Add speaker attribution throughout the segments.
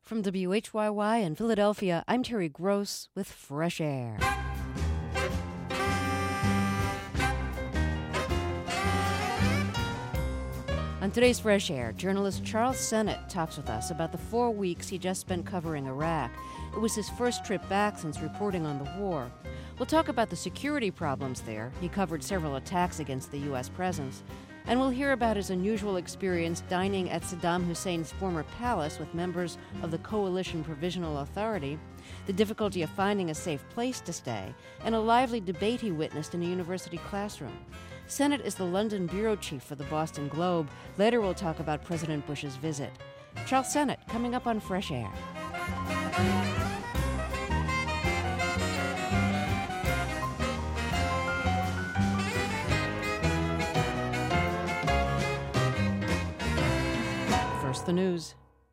Speaker 1: From WHYY in Philadelphia, I'm Terry Gross with Fresh Air. On today's Fresh Air, journalist Charles Sennott talks with us about the 4 weeks he just spent covering Iraq. It was his first trip back since reporting on the war. We'll talk about the security problems there. He covered several attacks against the U.S. presence. And we'll hear about his unusual experience dining at Saddam Hussein's former palace with members of the Coalition Provisional Authority, the difficulty of finding a safe place to stay, and a lively debate he witnessed in a university classroom. Sennott is the London bureau chief for the Boston Globe. Later we'll talk about President Bush's visit. Charles Sennott, coming up on Fresh Air. First, the news.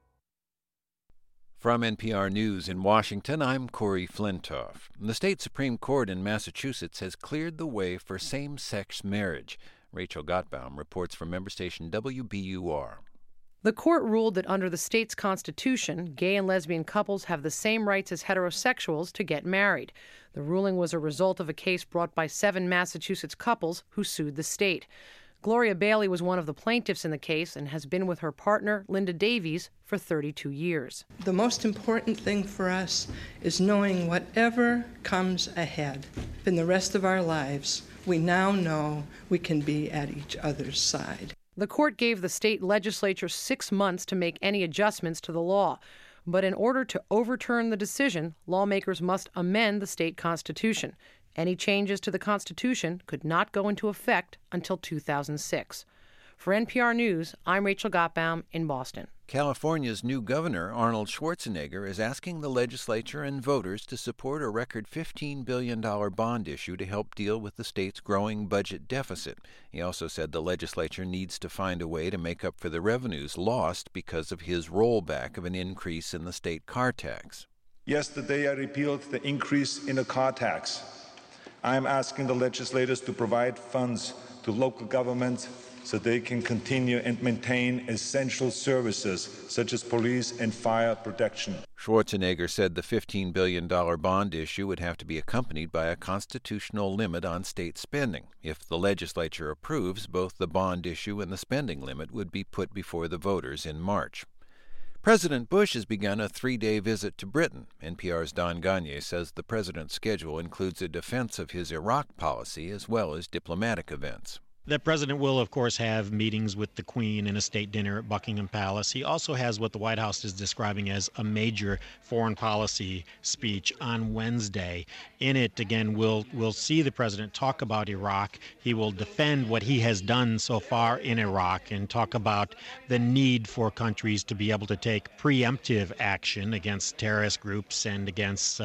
Speaker 2: From NPR News in Washington, I'm Corey Flintoff. The state Supreme Court in Massachusetts has cleared the way for same-sex marriage. Rachel Gottbaum reports from member station WBUR.
Speaker 3: The court ruled that under the state's constitution, gay and lesbian couples have the same rights as heterosexuals to get married. The ruling was a result of a case brought by 7 Massachusetts couples who sued the state. Gloria Bailey was one of the plaintiffs in the case and has been with her partner, Linda Davies, for 32 years.
Speaker 4: The most important thing for us is knowing whatever comes ahead in the rest of our lives, we now know we can be at each other's side.
Speaker 3: The court gave the state legislature 6 months to make any adjustments to the law. But in order to overturn the decision, lawmakers must amend the state constitution. Any changes to the Constitution could not go into effect until 2006. For NPR News, I'm Rachel Gottbaum in Boston.
Speaker 2: California's new governor, Arnold Schwarzenegger, is asking the legislature and voters to support a record $15 billion bond issue to help deal with the state's growing budget deficit. He also said the legislature needs to find a way to make up for the revenues lost because of his rollback of an increase in the state car tax.
Speaker 5: Yesterday, I repealed the increase in the car tax. I'm asking the legislators to provide funds to local governments so they can continue and maintain essential services such as police and fire protection.
Speaker 2: Schwarzenegger said the $15 billion bond issue would have to be accompanied by a constitutional limit on state spending. If the legislature approves, both the bond issue and the spending limit would be put before the voters in March. President Bush has begun a 3-day visit to Britain. NPR's Don Gagné says the president's schedule includes a defense of his Iraq policy as well as diplomatic events.
Speaker 6: The president will, of course, have meetings with the Queen and a state dinner at Buckingham Palace. He also has what the White House is describing as a major foreign policy speech on Wednesday. In it, again, we'll see the president talk about Iraq. He will defend what he has done so far in Iraq and talk about the need for countries to be able to take preemptive action against terrorist groups and against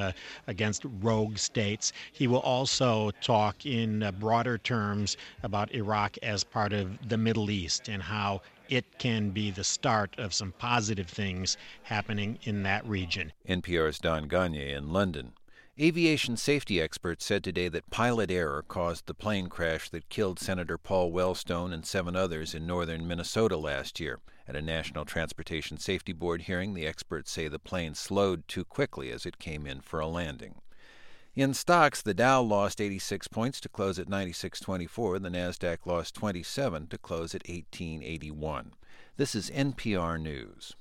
Speaker 6: rogue states. He will also talk in broader terms about Iraq as part of the Middle East and how it can be the start of some positive things happening in that region.
Speaker 2: NPR's Don Gagné in London. Aviation safety experts said today that pilot error caused the plane crash that killed Senator Paul Wellstone and 7 others in northern Minnesota last year. At a National Transportation Safety Board hearing, the experts say the plane slowed too quickly as it came in for a landing. In stocks, the Dow lost 86 points to close at 96.24. The Nasdaq lost 27 to close at 18.81. This is NPR News.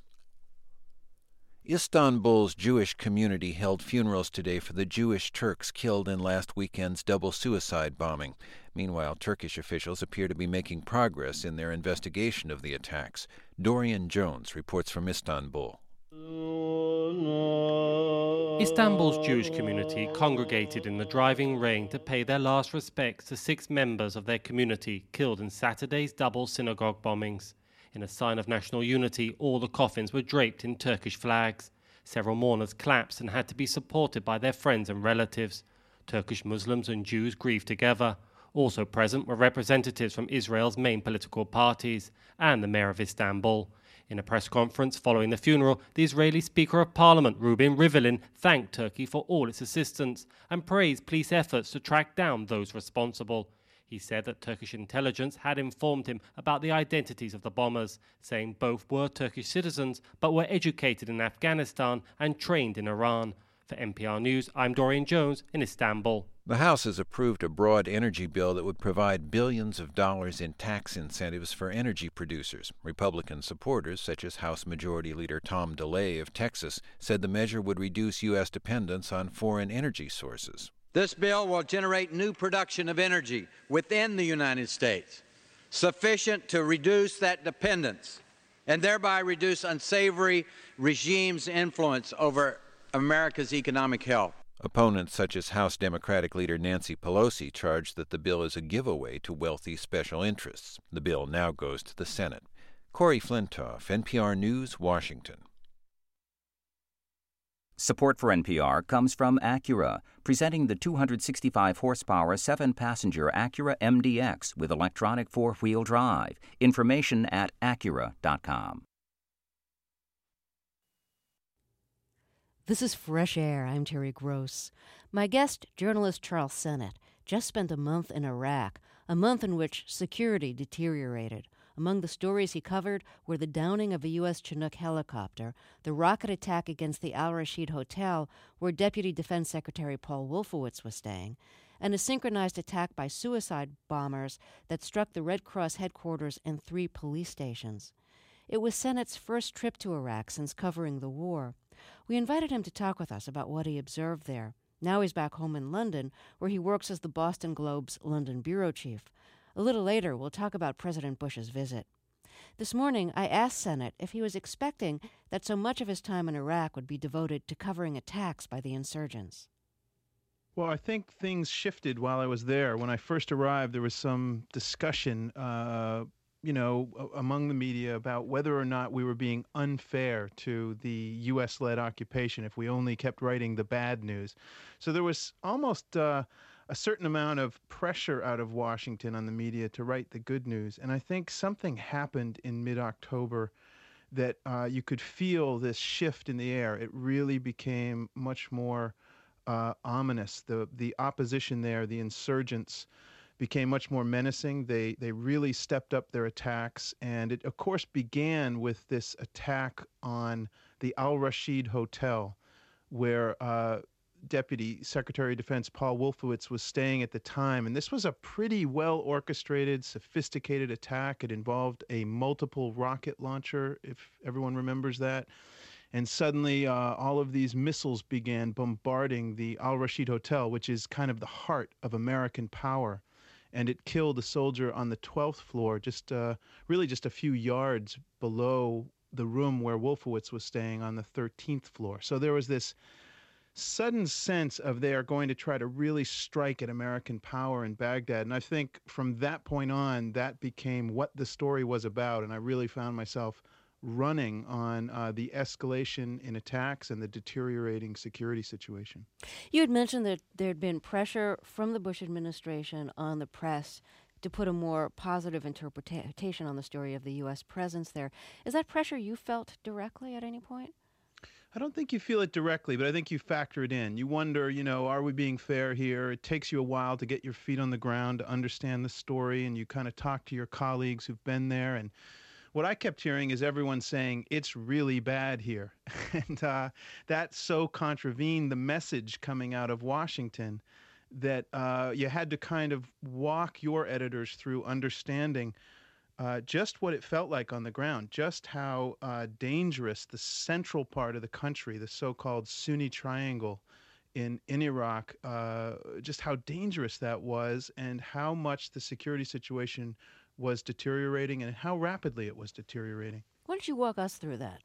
Speaker 2: Istanbul's Jewish community held funerals today for the Jewish Turks killed in last weekend's double suicide bombing. Meanwhile, Turkish officials appear to be making progress in their investigation of the attacks. Dorian Jones reports from Istanbul.
Speaker 7: Istanbul's Jewish community congregated in the driving rain to pay their last respects to 6 members of their community killed in Saturday's double synagogue bombings. In a sign of national unity, all the coffins were draped in Turkish flags. Several mourners collapsed and had to be supported by their friends and relatives. Turkish Muslims and Jews grieved together. Also present were representatives from Israel's main political parties and the mayor of Istanbul. In a press conference following the funeral, the Israeli Speaker of Parliament, Reuven Rivlin, thanked Turkey for all its assistance and praised police efforts to track down those responsible. He said that Turkish intelligence had informed him about the identities of the bombers, saying both were Turkish citizens but were educated in Afghanistan and trained in Iran. For NPR News, I'm Dorian Jones in Istanbul.
Speaker 2: The House has approved a broad energy bill that would provide billions of dollars in tax incentives for energy producers. Republican supporters, such as House Majority Leader Tom DeLay of Texas, said the measure would reduce U.S. dependence on foreign energy sources.
Speaker 8: This bill will generate new production of energy within the United States, sufficient to reduce that dependence and thereby reduce unsavory regimes' influence over America's economic health.
Speaker 2: Opponents such as House Democratic leader Nancy Pelosi charged that the bill is a giveaway to wealthy special interests. The bill now goes to the Senate. Corey Flintoff, NPR News, Washington.
Speaker 9: Support for NPR comes from Acura, presenting the 265-horsepower, 7-passenger Acura MDX with electronic 4-wheel drive. Information at Acura.com.
Speaker 1: This is Fresh Air. I'm Terry Gross. My guest, journalist Charles Sennett, just spent a month in Iraq, a month in which security deteriorated. Among the stories he covered were the downing of a U.S. Chinook helicopter, the rocket attack against the Al Rashid Hotel, where Deputy Defense Secretary Paul Wolfowitz was staying, and a synchronized attack by suicide bombers that struck the Red Cross headquarters and 3 police stations. It was Sennett's first trip to Iraq since covering the war. We invited him to talk with us about what he observed there. Now he's back home in London, where he works as the Boston Globe's London bureau chief. A little later, we'll talk about President Bush's visit. This morning, I asked Sennett if he was expecting that so much of his time in Iraq would be devoted to covering attacks by the insurgents.
Speaker 10: Well, I think things shifted while I was there. When I first arrived, there was some discussion among the media about whether or not we were being unfair to the U.S.-led occupation if we only kept writing the bad news. So there was almost a certain amount of pressure out of Washington on the media to write the good news. And I think something happened in mid-October that you could feel this shift in the air. It really became much more ominous. The opposition there, the insurgents, became much more menacing. They really stepped up their attacks, and it, of course, began with this attack on the Al Rashid Hotel, where Deputy Secretary of Defense Paul Wolfowitz was staying at the time. And this was a pretty well-orchestrated, sophisticated attack. It involved a multiple rocket launcher, if everyone remembers that. And suddenly, all of these missiles began bombarding the Al Rashid Hotel, which is kind of the heart of American power. And it killed a soldier on the 12th floor, really just a few yards below the room where Wolfowitz was staying on the 13th floor. So there was this sudden sense of they are going to try to really strike at American power in Baghdad. And I think from that point on, that became what the story was about. And I really found myself running on the escalation in attacks and the deteriorating security situation.
Speaker 1: You had mentioned that there had been pressure from the Bush administration on the press to put a more positive interpretation on the story of the U.S. presence there. Is that pressure you felt directly at any point?
Speaker 10: I don't think you feel it directly, but I think you factor it in. You wonder, are we being fair here? It takes you a while to get your feet on the ground, to understand the story, and you kind of talk to your colleagues who've been there. And what I kept hearing is everyone saying, it's really bad here. And that so contravened the message coming out of Washington that you had to kind of walk your editors through understanding just what it felt like on the ground, just how dangerous the central part of the country, the so-called Sunni Triangle in Iraq, just how dangerous that was and how much the security situation was deteriorating and how rapidly it was deteriorating.
Speaker 1: Why don't you walk us through that?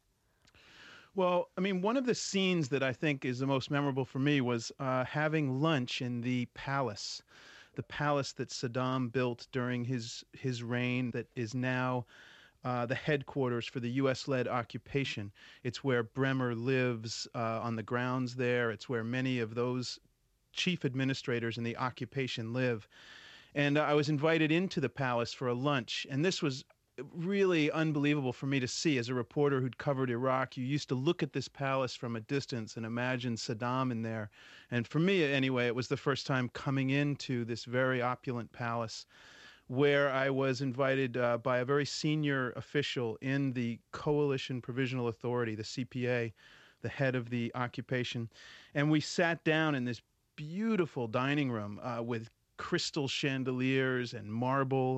Speaker 10: Well, I mean, one of the scenes that I think is the most memorable for me was having lunch in the palace that Saddam built during his reign that is now the headquarters for the U.S.-led occupation. It's where Bremer lives on the grounds there. It's where many of those chief administrators in the occupation live. And I was invited into the palace for a lunch, and this was really unbelievable for me to see. As a reporter who'd covered Iraq, you used to look at this palace from a distance and imagine Saddam in there. And for me, anyway, it was the first time coming into this very opulent palace, where I was invited by a very senior official in the Coalition Provisional Authority, the CPA, the head of the occupation. And we sat down in this beautiful dining room with crystal chandeliers and marble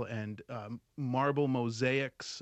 Speaker 10: mosaics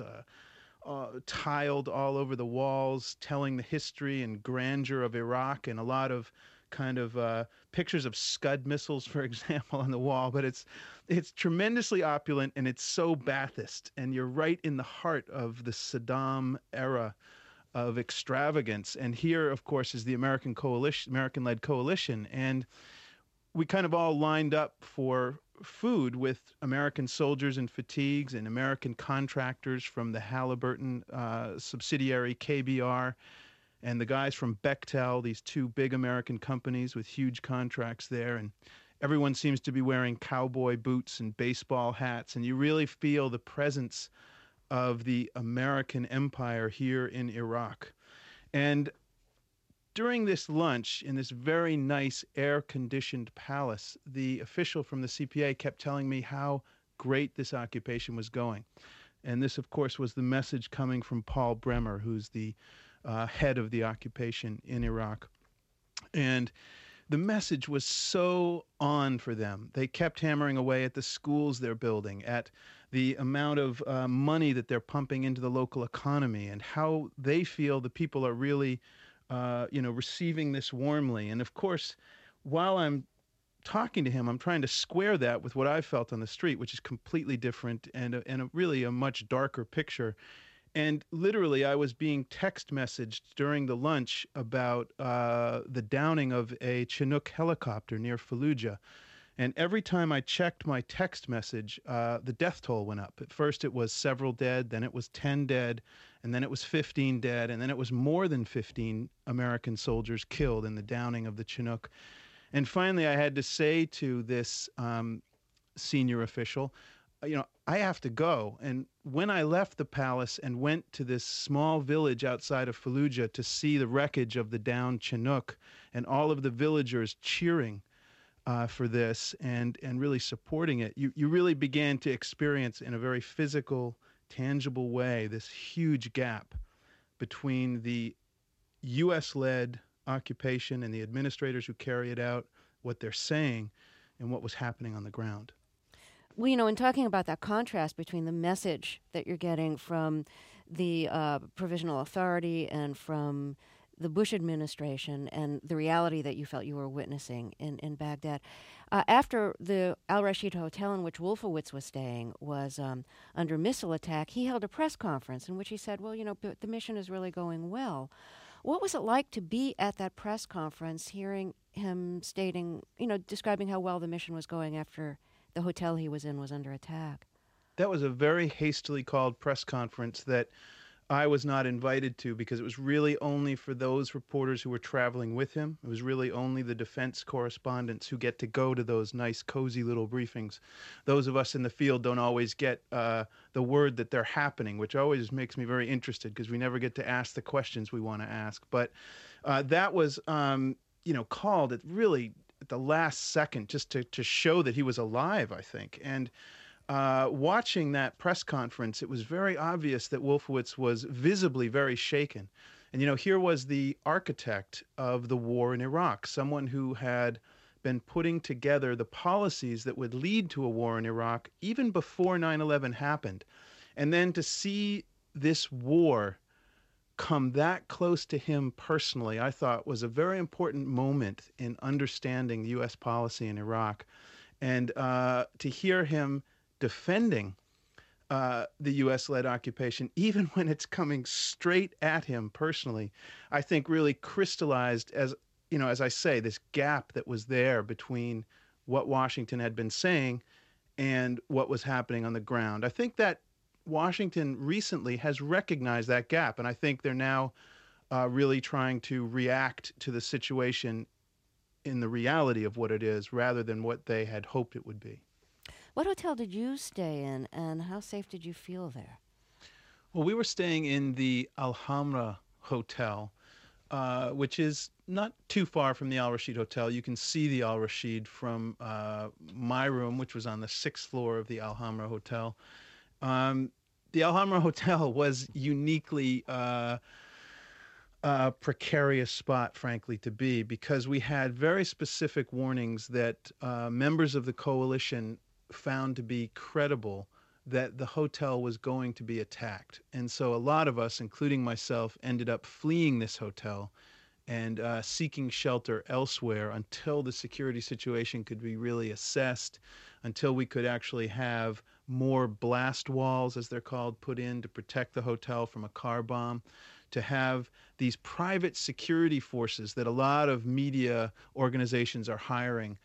Speaker 10: tiled all over the walls, telling the history and grandeur of Iraq, and a lot of kind of pictures of Scud missiles, for example, on the wall. But it's tremendously opulent, and it's so Ba'athist, and you're right in the heart of the Saddam era of extravagance. And here, of course, is the American-led coalition, and we kind of all lined up for food with American soldiers in fatigues and American contractors from the Halliburton subsidiary KBR, and the guys from Bechtel, these two big American companies with huge contracts there. And everyone seems to be wearing cowboy boots and baseball hats, and you really feel the presence of the American empire here in Iraq. And during this lunch in this very nice air-conditioned palace, the official from the CPA kept telling me how great this occupation was going. And this, of course, was the message coming from Paul Bremer, who's the head of the occupation in Iraq. And the message was so on for them. They kept hammering away at the schools they're building, at the amount of money that they're pumping into the local economy, and how they feel the people are really receiving this warmly. And of course, while I'm talking to him, I'm trying to square that with what I felt on the street, which is completely different and really a much darker picture. And literally, I was being text messaged during the lunch about the downing of a Chinook helicopter near Fallujah. And every time I checked my text message, the death toll went up. At first, it was several dead, then it was 10 dead, and then it was 15 dead, and then it was more than 15 American soldiers killed in the downing of the Chinook. And finally, I had to say to this senior official, I have to go. And when I left the palace and went to this small village outside of Fallujah to see the wreckage of the downed Chinook and all of the villagers cheering for this and really supporting it, you really began to experience in a very physical, tangible way this huge gap between the U.S.-led occupation and the administrators who carry it out, what they're saying, and what was happening on the ground.
Speaker 1: Well, in talking about that contrast between the message that you're getting from the Provisional Authority and from the Bush administration and the reality that you felt you were witnessing in Baghdad, after the Al Rashid Hotel in which Wolfowitz was staying was under missile attack, he held a press conference in which he said, well, the mission is really going well. What was it like to be at that press conference, hearing him stating, describing how well the mission was going after the hotel he was in was under attack?
Speaker 10: That was a very hastily called press conference that I was not invited to because it was really only for those reporters who were traveling with him. It was really only the defense correspondents who get to go to those nice, cozy little briefings. Those of us in the field don't always get the word that they're happening, which always makes me very interested because we never get to ask the questions we want to ask. But that was, called at really at the last second just to show that he was alive, I think. And watching that press conference, it was very obvious that Wolfowitz was visibly very shaken. And, here was the architect of the war in Iraq, someone who had been putting together the policies that would lead to a war in Iraq even before 9/11 happened. And then to see this war come that close to him personally, I thought was a very important moment in understanding the U.S. policy in Iraq. And to hear him defending the U.S.-led occupation, even when it's coming straight at him personally, I think really crystallized, as I say, this gap that was there between what Washington had been saying and what was happening on the ground. I think that Washington recently has recognized that gap, and I think they're now really trying to react to the situation in the reality of what it is rather than what they had hoped it would be.
Speaker 1: What hotel did you stay in, and how safe did you feel there?
Speaker 10: Well, we were staying in the Alhambra Hotel, which is not too far from the Al Rashid Hotel. You can see the Al Rashid from my room, which was on the 6th floor of the Alhambra Hotel. The Alhambra Hotel was uniquely precarious spot, frankly, to be, because we had very specific warnings that members of the coalition found to be credible that the hotel was going to be attacked. And so a lot of us, including myself, ended up fleeing this hotel and seeking shelter elsewhere until the security situation could be really assessed, until we could actually have more blast walls, as they're called, put in to protect the hotel from a car bomb, to have these private security forces that a lot of media organizations are hiring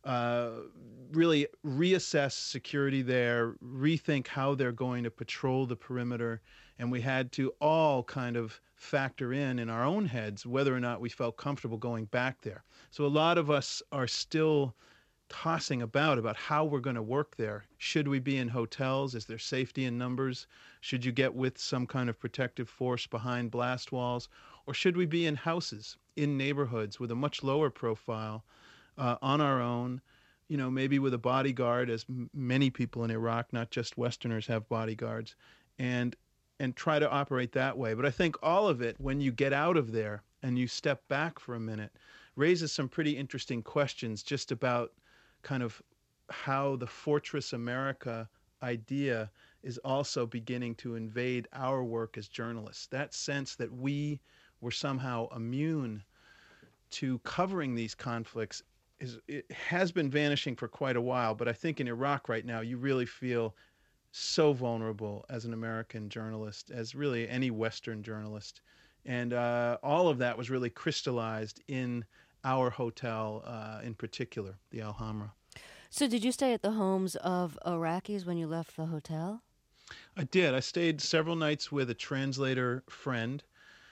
Speaker 10: really reassess security there, rethink how they're going to patrol the perimeter. And we had to all kind of factor in our own heads whether or not we felt comfortable going back there. So a lot of us are still tossing about how we're going to work there. Should we be in hotels? Is there safety in numbers? Should you get with some kind of protective force behind blast walls? Or should we be in houses, in neighborhoods with a much lower profile, on our own, maybe with a bodyguard, as many people in Iraq, not just Westerners, have bodyguards, and try to operate that way. But I think all of it, when you get out of there and you step back for a minute, raises some pretty interesting questions just about kind of how the Fortress America idea is also beginning to invade our work as journalists. That sense that we were somehow immune to covering these conflicts it has been vanishing for quite a while, but I think in Iraq right now you really feel so vulnerable as an American journalist, as really any Western journalist. And all of that was really crystallized in our hotel in particular, the Alhambra.
Speaker 1: So did you stay at the homes of Iraqis when you left the hotel?
Speaker 10: I did. I stayed several nights with a translator friend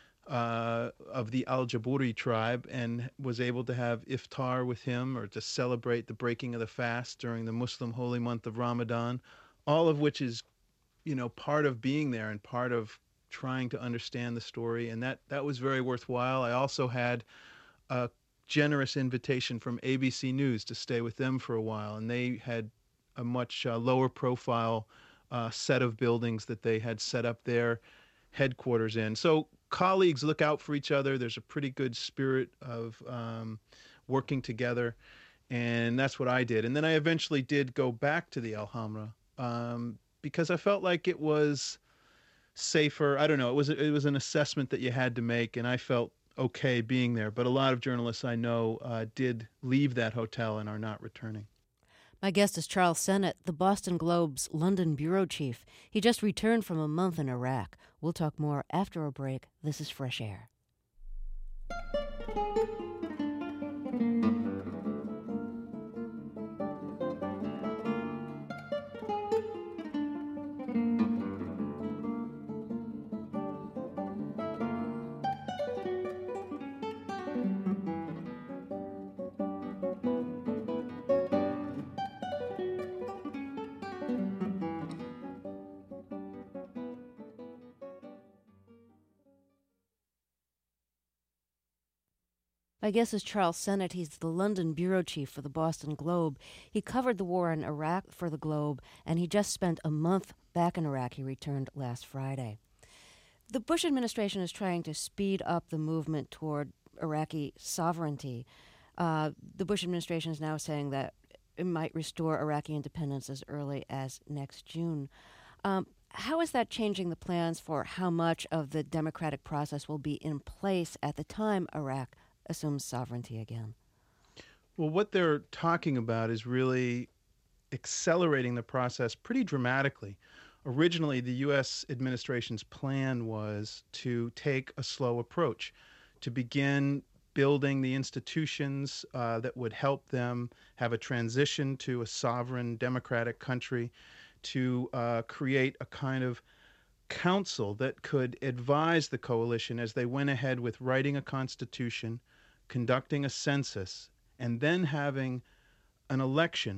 Speaker 10: of the Al-Jaburi tribe, and was able to have iftar with him, or to celebrate the breaking of the fast during the Muslim holy month of Ramadan, all of which is, part of being there and part of trying to understand the story. And that was very worthwhile. I also had a generous invitation from ABC News to stay with them for a while, and they had a much lower profile set of buildings that they had set up their headquarters in. So colleagues look out for each other. There's a pretty good spirit of working together, and that's what I did. And then I eventually did go back to the Alhambra because I felt like it was safer. I don't know. It was an assessment that you had to make, and I felt okay being there. But a lot of journalists I know did leave that hotel and are not returning.
Speaker 1: My guest is Charles Sennett, the Boston Globe's London bureau chief. He just returned from a month in Iraq. We'll talk more after a break. This is Fresh Air. My guest is Charles Sennett. He's the London bureau chief for the Boston Globe. He covered the war in Iraq for the Globe, and he just spent a month back in Iraq. He returned last Friday. The Bush administration is trying to speed up the movement toward Iraqi sovereignty. The Bush administration is now saying that it might restore Iraqi independence as early as next June. How is that changing the plans for how much of the democratic process will be in place at the time Iraq assumes sovereignty again?
Speaker 10: Well, what they're talking about is really accelerating the process pretty dramatically. Originally, the U.S. administration's plan was to take a slow approach, to begin building the institutions that would help them have a transition to a sovereign democratic country, to create a kind of council that could advise the coalition as they went ahead with writing a constitution, conducting a census, and then having an election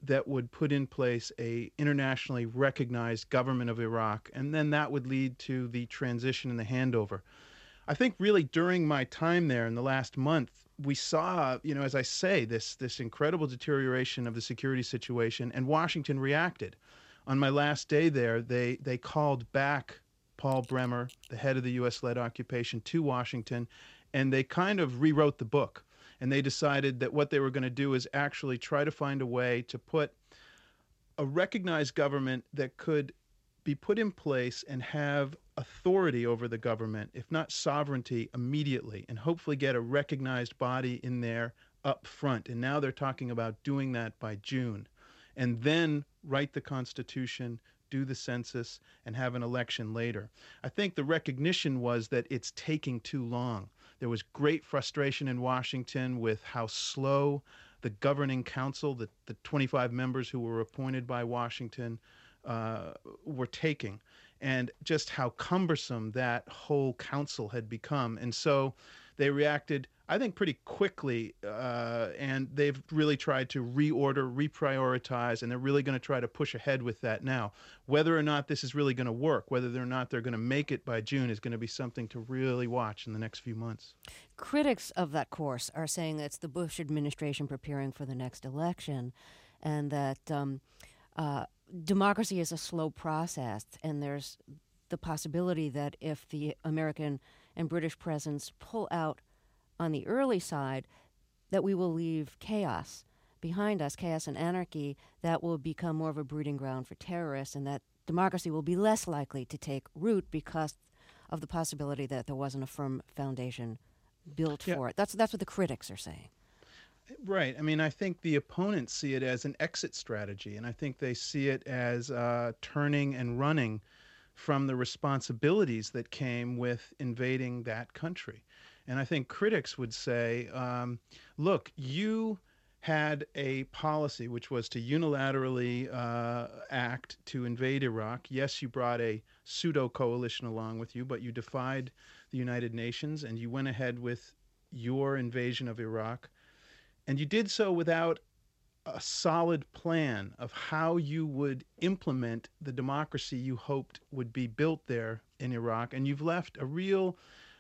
Speaker 10: that would put in place a internationally recognized government of Iraq, and then that would lead to the transition and the handover. I think really during my time there in the last month, we saw, as I say, this incredible deterioration of the security situation, and Washington reacted. On my last day there, they called back Paul Bremer, the head of the U.S.-led occupation, to Washington, and they kind of rewrote the book. And they decided that what they were going to do is actually try to find a way to put a recognized government that could be put in place and have authority over the government, if not sovereignty, immediately, and hopefully get a recognized body in there up front. And now they're talking about doing that by June. And then write the Constitution, do the census, and have an election later. I think the recognition was that it's taking too long. There was great frustration in Washington with how slow the governing council, the 25 members who were appointed by Washington, were taking, and just how cumbersome that whole council had become. And so they reacted, I think, pretty quickly, and they've really tried to reorder, reprioritize, and they're really going to try to push ahead with that now. Whether or not this is really going to work, whether or not they're going to make it by June, is going to be something to really watch in the next few months.
Speaker 1: Critics of that course are saying that it's the Bush administration preparing for the next election, and that democracy is a slow process, and there's the possibility that if the American and British presidents pull out on the early side, that we will leave chaos behind us, chaos and anarchy, that will become more of a breeding ground for terrorists, and that democracy will be less likely to take root because of the possibility that there wasn't a firm foundation built for it. That's what the critics are saying.
Speaker 10: Right. I mean, I think the opponents see it as an exit strategy, and I think they see it as turning and running from the responsibilities that came with invading that country. And I think critics would say, look, you had a policy which was to unilaterally act to invade Iraq. Yes, you brought a pseudo-coalition along with you, but you defied the United Nations and you went ahead with your invasion of Iraq. And you did so without a solid plan of how you would implement the democracy you hoped would be built there in Iraq. And you've left a real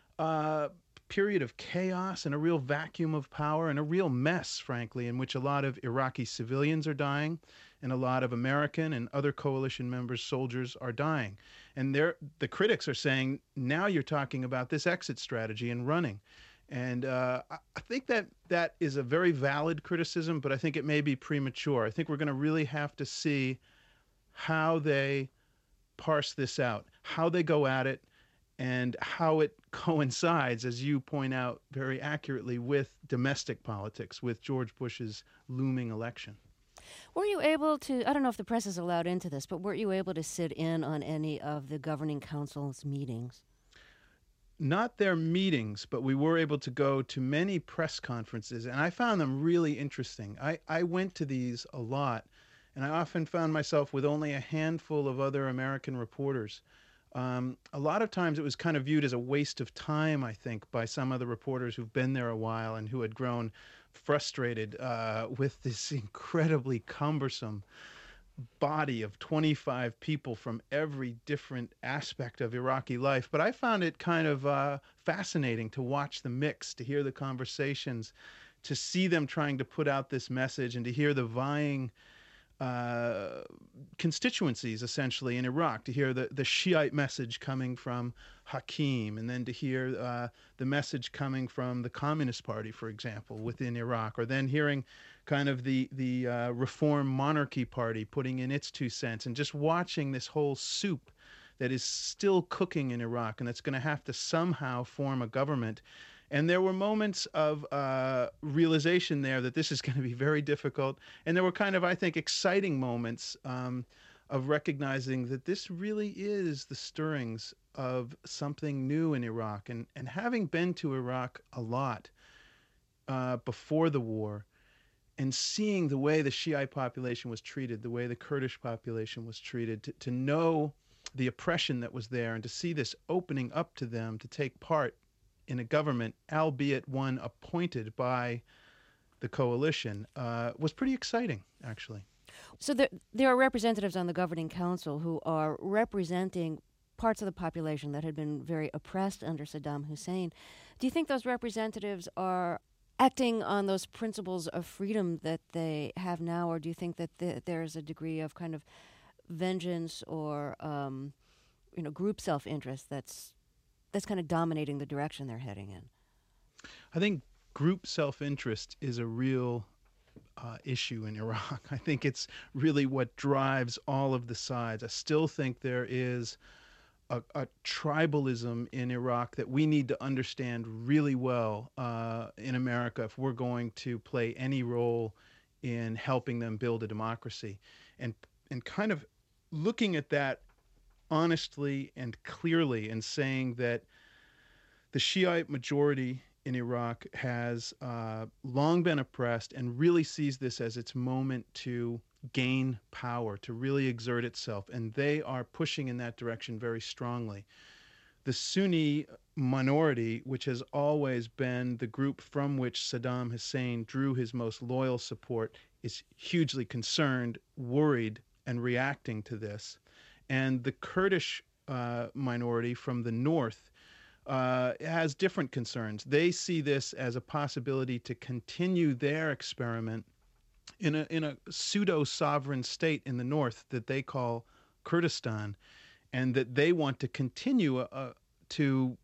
Speaker 10: period of chaos and a real vacuum of power and a real mess, frankly, in which a lot of Iraqi civilians are dying and a lot of American and other coalition members, soldiers, are dying. And the critics are saying, now you're talking about this exit strategy and running. And I think that is a very valid criticism, but I think it may be premature. I think we're going to really have to see how they parse this out, how they go at it, and how it coincides, as you point out very accurately, with domestic politics, with George Bush's looming election.
Speaker 1: Were you able to, I don't know if the press is allowed into this, but were you able to sit in on any of the governing council's meetings?
Speaker 10: Not their meetings, but we were able to go to many press conferences, and I found them really interesting. I went to these a lot, and I often found myself with only a handful of other American reporters. A lot of times it was kind of viewed as a waste of time, I think, by some of the reporters who've been there a while and who had grown frustrated with this incredibly cumbersome body of 25 people from every different aspect of Iraqi life. But I found it kind of fascinating to watch the mix, to hear the conversations, to see them trying to put out this message, and to hear the vying constituencies, essentially, in Iraq, to hear the Shiite message coming from Hakim, and then to hear the message coming from the Communist Party, for example, within Iraq, or then hearing kind of the Reform Monarchy Party putting in its 2 cents, and just watching this whole soup that is still cooking in Iraq and that's going to have to somehow form a government. And there were moments of realization there that this is going to be very difficult. And there were kind of, I think, exciting moments of recognizing that this really is the stirrings of something new in Iraq. And having been to Iraq a lot before the war, and seeing the way the Shiite population was treated, the way the Kurdish population was treated, to know the oppression that was there, and to see this opening up to them to take part in a government, albeit one appointed by the coalition, was pretty exciting, actually.
Speaker 1: So there are representatives on the governing council who are representing parts of the population that had been very oppressed under Saddam Hussein. Do you think those representatives are acting on those principles of freedom that they have now, or do you think that there's a degree of kind of vengeance or group self-interest that's kind of dominating the direction they're heading in?
Speaker 10: I think group self-interest is a real issue in Iraq. I think it's really what drives all of the sides. I still think there is a tribalism in Iraq that we need to understand really well in America if we're going to play any role in helping them build a democracy. And kind of looking at that honestly and clearly and saying that the Shiite majority in Iraq has long been oppressed and really sees this as its moment to gain power, to really exert itself, and they are pushing in that direction very strongly. The Sunni minority, which has always been the group from which Saddam Hussein drew his most loyal support, is hugely concerned, worried, and reacting to this. And the Kurdish minority from the north has different concerns. They see this as a possibility to continue their experiment in a pseudo-sovereign state in the north that they call Kurdistan, and that they want to continue to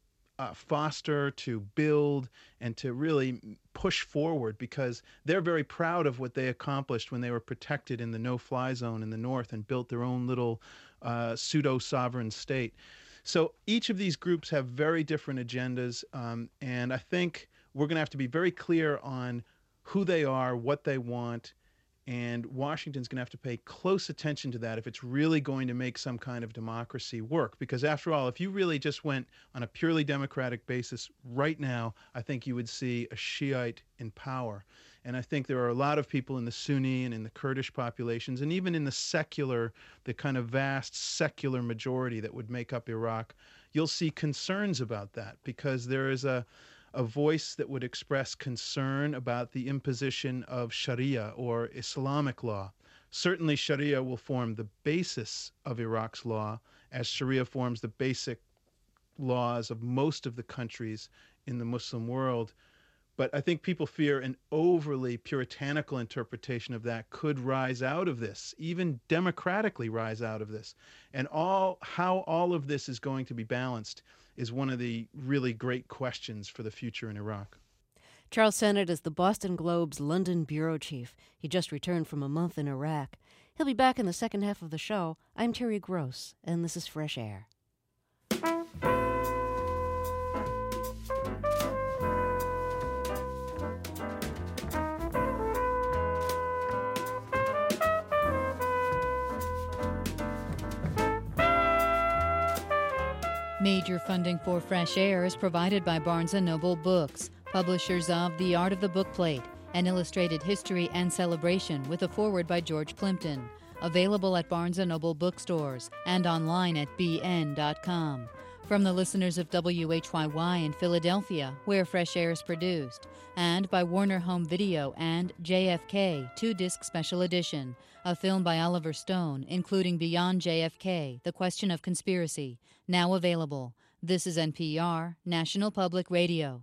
Speaker 10: foster, to build, and to really push forward, because they're very proud of what they accomplished when they were protected in the no-fly zone in the north and built their own little pseudo-sovereign state. So each of these groups have very different agendas, and I think we're going to have to be very clear on who they are, what they want, and Washington's going to have to pay close attention to that if it's really going to make some kind of democracy work. Because after all, if you really just went on a purely democratic basis right now, I think you would see a Shiite in power. And I think there are a lot of people in the Sunni and in the Kurdish populations, and even in the kind of vast secular majority that would make up Iraq, you'll see concerns about that, because there is a voice that would express concern about the imposition of Sharia or Islamic law. Certainly Sharia will form the basis of Iraq's law, as Sharia forms the basic laws of most of the countries in the Muslim world. But I think people fear an overly puritanical interpretation of that could rise out of this, even democratically rise out of this. And how all of this is going to be balanced is one of the really great questions for the future in Iraq.
Speaker 1: Charles Sennett is the Boston Globe's London bureau chief. He just returned from a month in Iraq. He'll be back in the second half of the show. I'm Terry Gross, and this is Fresh Air.
Speaker 11: Major funding for Fresh Air is provided by Barnes & Noble Books, publishers of The Art of the Bookplate, an illustrated history and celebration with a foreword by George Plimpton. Available at Barnes & Noble bookstores and online at bn.com. From the listeners of WHYY in Philadelphia, where Fresh Air is produced, and by Warner Home Video and JFK 2-disc special edition, a film by Oliver Stone, including Beyond JFK, The Question of Conspiracy, now available. This is NPR, National Public Radio.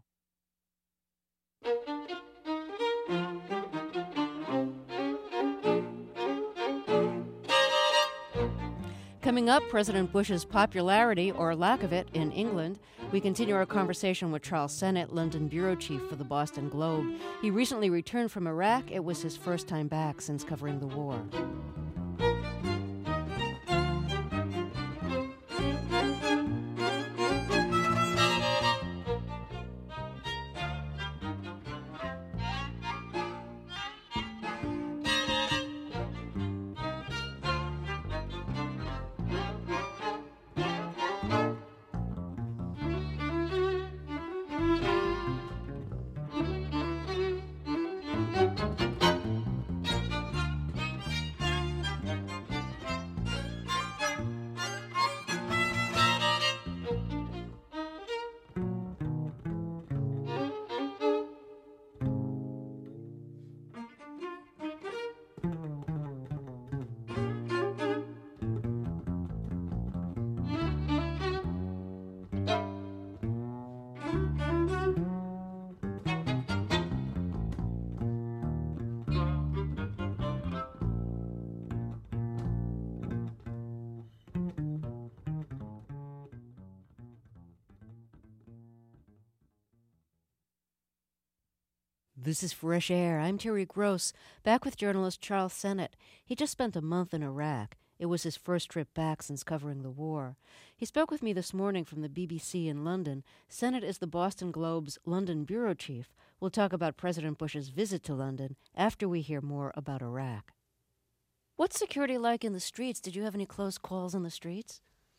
Speaker 1: Coming up, President Bush's popularity, or lack of it, in England. We continue our conversation with Charles Sennett, London bureau chief for the Boston Globe. He recently returned from Iraq. It was his first time back since covering the war. This is Fresh Air. I'm Terry Gross, back with journalist Charles Sennett. He just spent a month in Iraq. It was his first trip back since covering the war. He spoke with me this morning from the BBC in London. Sennett is the Boston Globe's London bureau chief. We'll talk about President Bush's visit to London after we hear more about Iraq. What's security like in the streets? Did you have any close calls in the streets?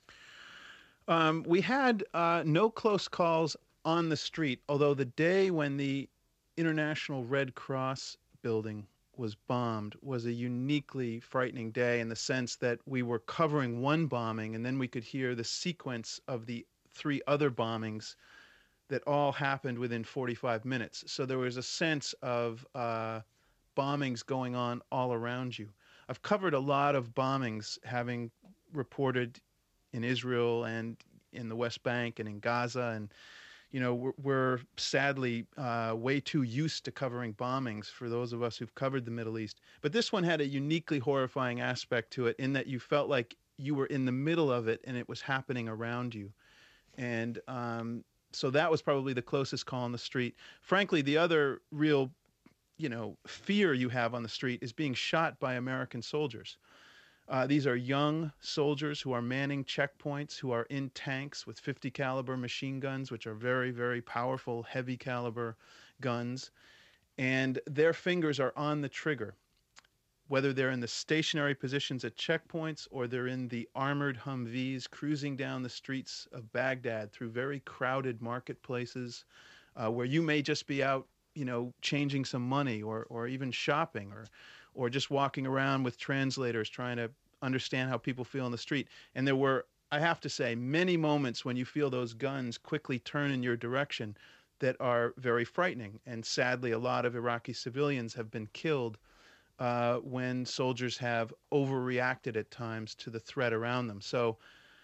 Speaker 10: We had no close calls on the street, although the day when the International Red Cross building was bombed was a uniquely frightening day in the sense that we were covering one bombing and then we could hear the sequence of the 3 other bombings that all happened within 45 minutes. So there was a sense of bombings going on all around you. I've covered a lot of bombings, having reported in Israel and in the West Bank and in Gaza, and you know, we're sadly way too used to covering bombings for those of us who've covered the Middle East. But this one had a uniquely horrifying aspect to it in that you felt like you were in the middle of it and it was happening around you. And so that was probably the closest call on the street. Frankly, the other real, fear you have on the street is being shot by American soldiers. These are young soldiers who are manning checkpoints, who are in tanks with 50 caliber machine guns, which are very, very powerful, heavy caliber guns. And their fingers are on the trigger, whether they're in the stationary positions at checkpoints or they're in the armored Humvees cruising down the streets of Baghdad through very crowded marketplaces where you may just be out, changing some money or even shopping or just walking around with translators trying to understand how people feel in the street. And there were, I have to say, many moments when you feel those guns quickly turn in your direction that are very frightening. And sadly, a lot of Iraqi civilians have been killed when soldiers have overreacted at times to the threat around them. So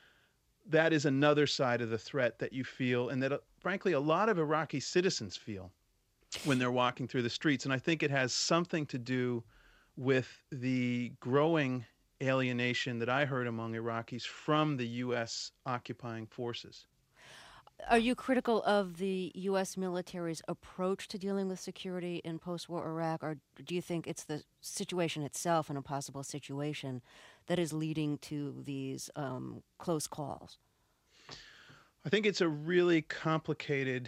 Speaker 10: that is another side of the threat that you feel, and that, frankly, a lot of Iraqi citizens feel when they're walking through the streets. And I think it has something to do with the growing alienation that I heard among Iraqis from the U.S. occupying forces.
Speaker 1: Are you critical of the U.S. military's approach to dealing with security in post-war Iraq, or do you think it's the situation itself and a possible situation that is leading to these close calls?
Speaker 10: I think it's a really complicated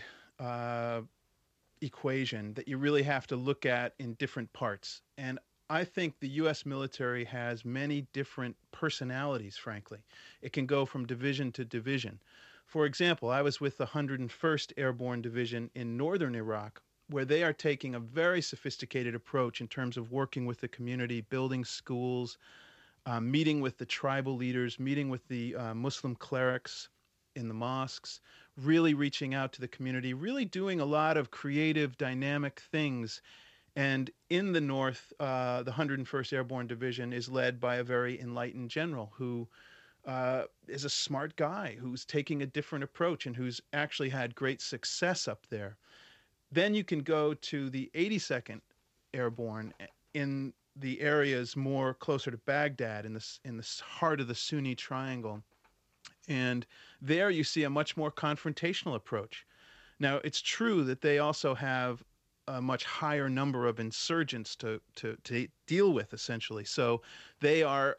Speaker 10: equation that you really have to look at in different parts. And I think the U.S. military has many different personalities, frankly. It can go from division to division. For example, I was with the 101st Airborne Division in northern Iraq, where they are taking a very sophisticated approach in terms of working with the community, building schools, meeting with the tribal leaders, meeting with the Muslim clerics in the mosques, really reaching out to the community, really doing a lot of creative, dynamic things. And in the north, the 101st Airborne Division is led by a very enlightened general who is a smart guy, who's taking a different approach and who's actually had great success up there. Then you can go to the 82nd Airborne in the areas more closer to Baghdad, in the heart of the Sunni Triangle. And there you see a much more confrontational approach. Now, it's true that they also have a much higher number of insurgents to deal with, essentially. So they are,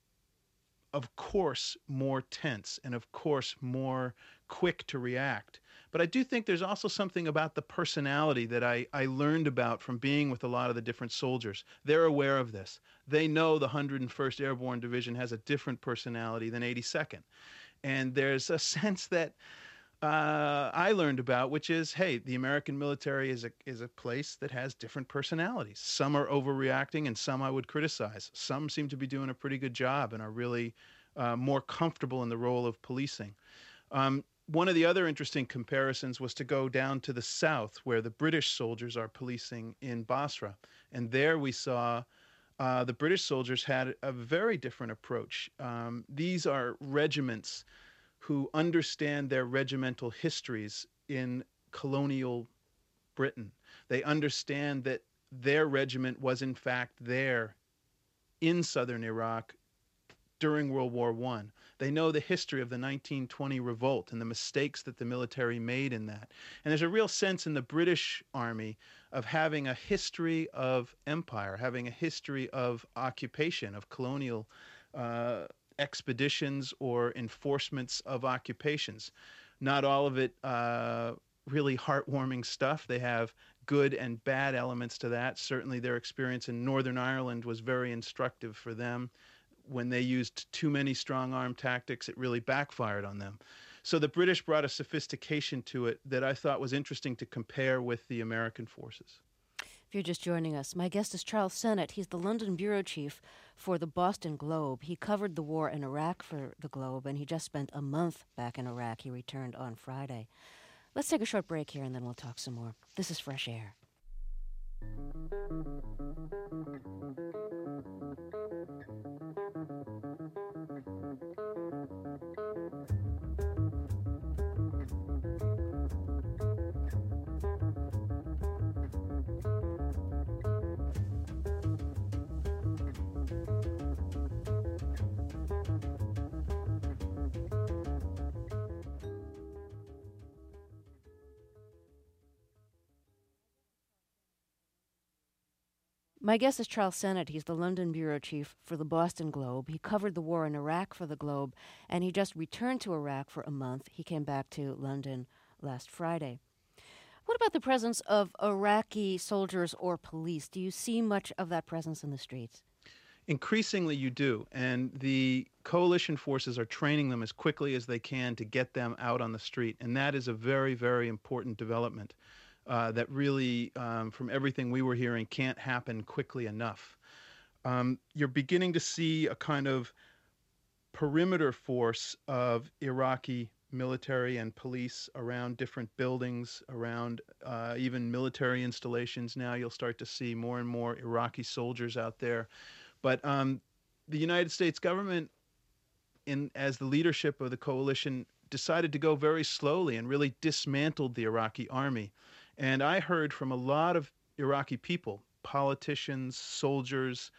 Speaker 10: of course, more tense and, of course, more quick to react. But I do think there's also something about the personality that I learned about from being with a lot of the different soldiers. They're aware of this. They know the 101st Airborne Division has a different personality than 82nd. And there's a sense that I learned about, which is, hey, the American military is a place that has different personalities. Some are overreacting and some I would criticize. Some seem to be doing a pretty good job and are really more comfortable in the role of policing. One of the other interesting comparisons was to go down to the south where the British soldiers are policing in Basra. And there we saw the British soldiers had a very different approach. These are regiments who understand their regimental histories in colonial Britain. They understand that their regiment was in fact there in southern Iraq during World War I. They know the history of the 1920 revolt and the mistakes that the military made in that. And there's a real sense in the British Army of having a history of empire, having a history of occupation, of colonial expeditions or enforcements of occupations. Not all of it really heartwarming stuff. They have good and bad elements to that. Certainly their experience in Northern Ireland was very instructive for them. When they used too many strong-arm tactics, it really backfired on them. So the British brought a sophistication to it that I thought was interesting to compare with the American forces.
Speaker 1: If you're just joining us, my guest is Charles Sennett. He's the London bureau chief for the Boston Globe. He covered the war in Iraq for the Globe, and he just spent a month back in Iraq. He returned on Friday. Let's take a short break here, and then we'll talk some more. This is Fresh Air. My guest is Charles Sennett. He's the London bureau chief for the Boston Globe. He covered the war in Iraq for the Globe, and he just returned to Iraq for a month. He came back to London last Friday. What about the presence of Iraqi soldiers or police? Do you see much of that presence in the streets?
Speaker 10: Increasingly you do, and the coalition forces are training them as quickly as they can to get them out on the street, and that is a very, very important development. That really, from everything we were hearing, can't happen quickly enough. You're beginning to see a kind of perimeter force of Iraqi military and police around different buildings, around even military installations. Now you'll start to see more and more Iraqi soldiers out there. But the United States government, as the leadership of the coalition, decided to go very slowly and really dismantled the Iraqi army. And I heard from a lot of Iraqi people, politicians, soldiers,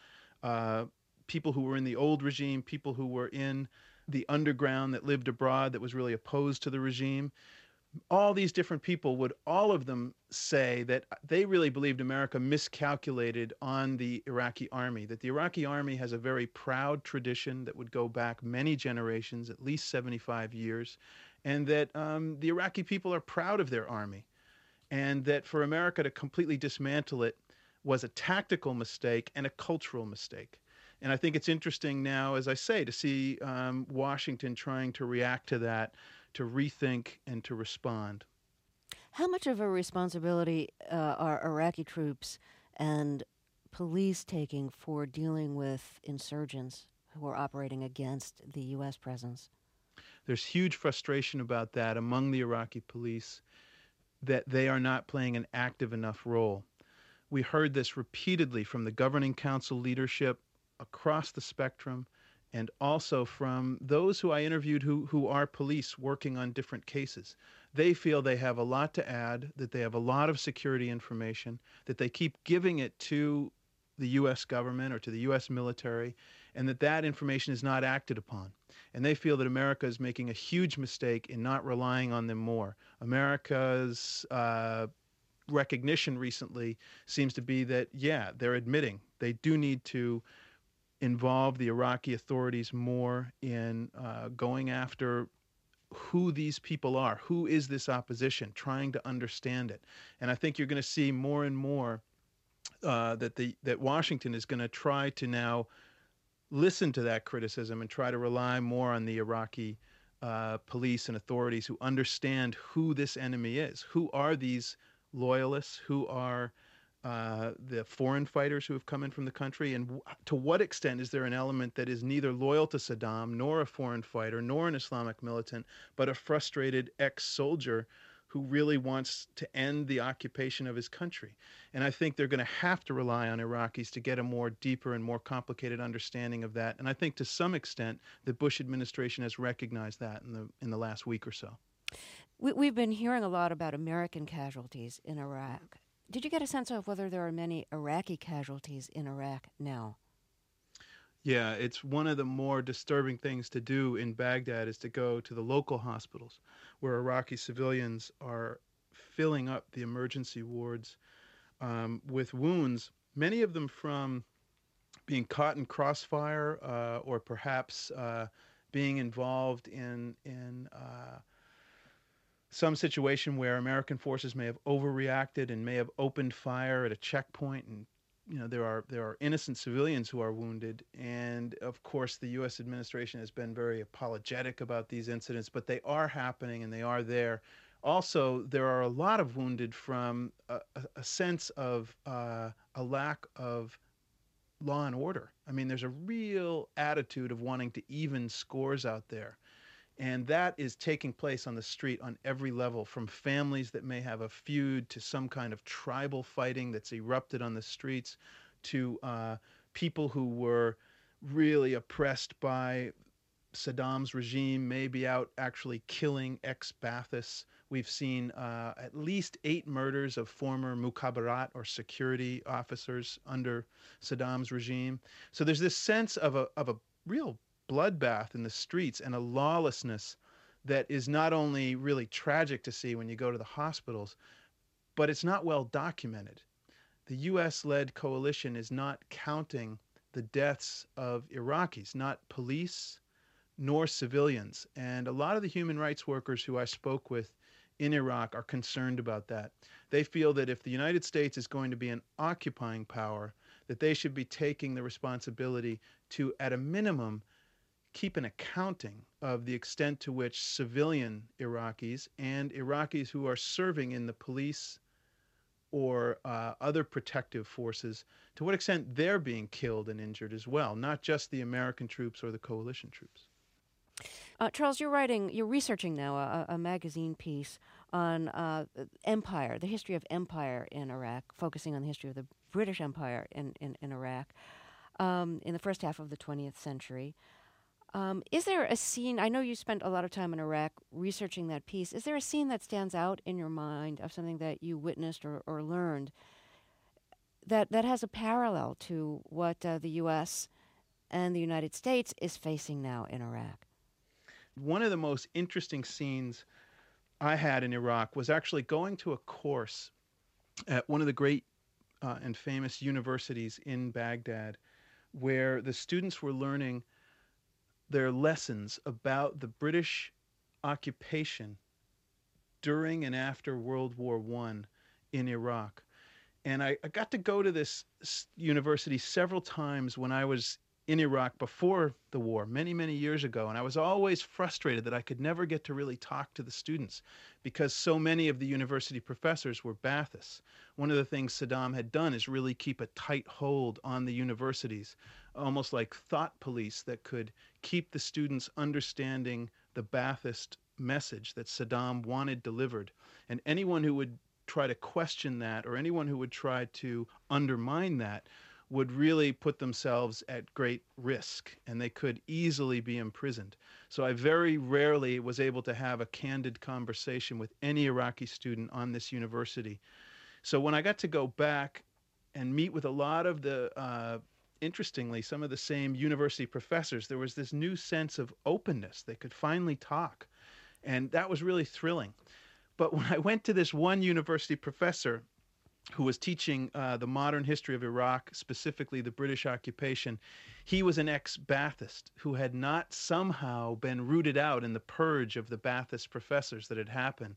Speaker 10: people who were in the old regime, people who were in the underground that lived abroad that was really opposed to the regime. All these different people would all of them say that they really believed America miscalculated on the Iraqi army, that the Iraqi army has a very proud tradition that would go back many generations, at least 75 years, and that the Iraqi people are proud of their army. And that for America to completely dismantle it was a tactical mistake and a cultural mistake. And I think it's interesting now, as I say, to see Washington trying to react to that, to rethink and to respond.
Speaker 1: How much of a responsibility are Iraqi troops and police taking for dealing with insurgents who are operating against the U.S. presence?
Speaker 10: There's huge frustration about that among the Iraqi police, that they are not playing an active enough role. We heard this repeatedly from the governing council leadership across the spectrum, and also from those who I interviewed who are police working on different cases. They feel they have a lot to add, that they have a lot of security information, that they keep giving it to the U.S. government or to the U.S. military, and that information is not acted upon. And they feel that America is making a huge mistake in not relying on them more. America's recognition recently seems to be that, yeah, they're admitting they do need to involve the Iraqi authorities more in going after who these people are, who is this opposition, trying to understand it. And I think you're going to see more and more that Washington is going to try to now listen to that criticism and try to rely more on the Iraqi police and authorities who understand who this enemy is. Who are these loyalists? Who are the foreign fighters who have come in from the country? And to what extent is there an element that is neither loyal to Saddam, nor a foreign fighter, nor an Islamic militant, but a frustrated ex-soldier who really wants to end the occupation of his country? And I think they're going to have to rely on Iraqis to get a more deeper and more complicated understanding of that. And I think to some extent the Bush administration has recognized that in the last week or so.
Speaker 1: We've been hearing a lot about American casualties in Iraq. Did you get a sense of whether there are many Iraqi casualties in Iraq now?
Speaker 10: Yeah, it's one of the more disturbing things to do in Baghdad is to go to the local hospitals where Iraqi civilians are filling up the emergency wards with wounds, many of them from being caught in crossfire or perhaps being involved in some situation where American forces may have overreacted and may have opened fire at a checkpoint, and there are innocent civilians who are wounded. And of course, the U.S. administration has been very apologetic about these incidents, but they are happening and they are there. Also, there are a lot of wounded from a sense of a lack of law and order. I mean, there's a real attitude of wanting to even scores out there. And that is taking place on the street on every level, from families that may have a feud to some kind of tribal fighting that's erupted on the streets to people who were really oppressed by Saddam's regime, maybe out actually killing ex-Baathists. We've seen at least 8 murders of former Mukhabarat or security officers under Saddam's regime. So there's this sense of a real bloodbath in the streets and a lawlessness that is not only really tragic to see when you go to the hospitals, but it's not well documented. The U.S.-led coalition is not counting the deaths of Iraqis, not police nor civilians. And a lot of the human rights workers who I spoke with in Iraq are concerned about that. They feel that if the United States is going to be an occupying power, that they should be taking the responsibility to, at a minimum, keep an accounting of the extent to which civilian Iraqis and Iraqis who are serving in the police or other protective forces, to what extent they're being killed and injured as well, not just the American troops or the coalition troops.
Speaker 1: Charles, you're researching now a magazine piece on empire, the history of empire in Iraq, focusing on the history of the British Empire in Iraq in the first half of the 20th century. Is there a scene, I know you spent a lot of time in Iraq researching that piece, is there a scene that stands out in your mind of something that you witnessed or learned that has a parallel to what the U.S. and the United States is facing now in Iraq?
Speaker 10: One of the most interesting scenes I had in Iraq was actually going to a course at one of the great and famous universities in Baghdad, where the students were learning their lessons about the British occupation during and after World War I in Iraq. And I got to go to this university several times when I was in Iraq before the war, many, many years ago. And I was always frustrated that I could never get to really talk to the students because so many of the university professors were Baathists. One of the things Saddam had done is really keep a tight hold on the universities, almost like thought police that could keep the students understanding the Baathist message that Saddam wanted delivered. And anyone who would try to question that, or anyone who would try to undermine that, would really put themselves at great risk, and they could easily be imprisoned. So I very rarely was able to have a candid conversation with any Iraqi student on this university. So when I got to go back and meet with a lot of the, interestingly, some of the same university professors, there was this new sense of openness. They could finally talk, and that was really thrilling. But when I went to this one university professor who was teaching the modern history of Iraq, specifically the British occupation, he was an ex-Baathist who had not somehow been rooted out in the purge of the Baathist professors that had happened.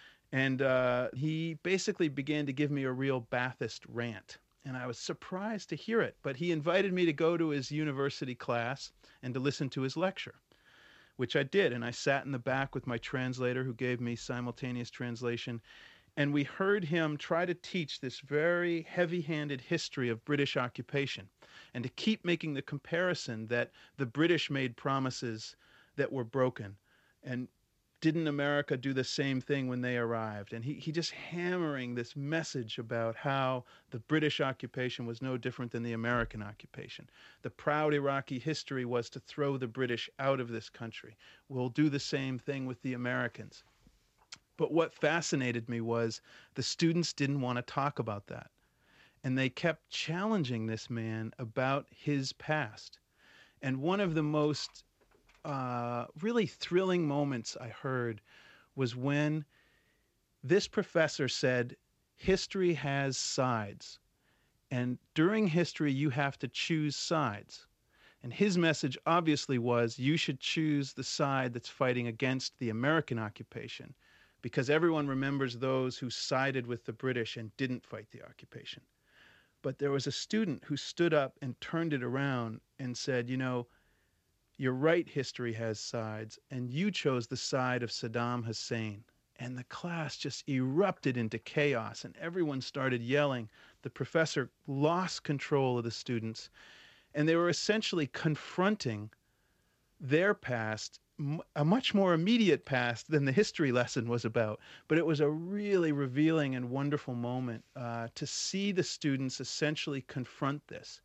Speaker 10: And he basically began to give me a real Baathist rant. And I was surprised to hear it. But he invited me to go to his university class and to listen to his lecture, which I did. And I sat in the back with my translator who gave me simultaneous translation. And we heard him try to teach this very heavy-handed history of British occupation and to keep making the comparison that the British made promises that were broken. And didn't America do the same thing when they arrived? And he just hammering this message about how the British occupation was no different than the American occupation. The proud Iraqi history was to throw the British out of this country. We'll do the same thing with the Americans. But what fascinated me was the students didn't want to talk about that. And they kept challenging this man about his past. And one of the most really thrilling moments I heard was when this professor said, history has sides. And during history, you have to choose sides. And his message obviously was, you should choose the side that's fighting against the American occupation, because everyone remembers those who sided with the British and didn't fight the occupation. But there was a student who stood up and turned it around and said, you know, you're right, history has sides, and you chose the side of Saddam Hussein. And the class just erupted into chaos, and everyone started yelling. The professor lost control of the students, and they were essentially confronting their past, a much more immediate past than the history lesson was about. But it was a really revealing and wonderful moment to see the students essentially confront this.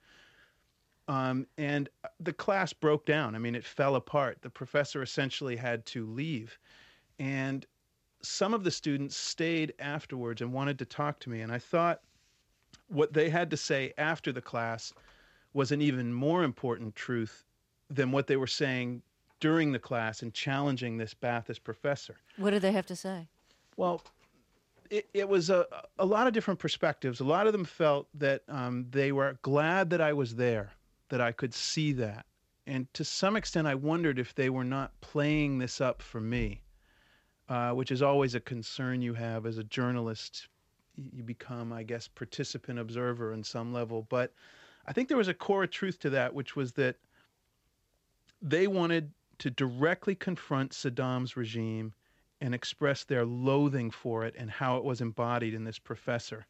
Speaker 10: And the class broke down. I mean, it fell apart. The professor essentially had to leave. And some of the students stayed afterwards and wanted to talk to me. And I thought what they had to say after the class was an even more important truth than what they were saying during the class and challenging this Ba'athist professor.
Speaker 1: What did they have to say?
Speaker 10: Well, it was a lot of different perspectives. A lot of them felt that they were glad that I was there, that I could see that. And to some extent, I wondered if they were not playing this up for me, which is always a concern you have as a journalist. You become, I guess, participant observer in some level. But I think there was a core truth to that, which was that they wanted to directly confront Saddam's regime and express their loathing for it and how it was embodied in this professor.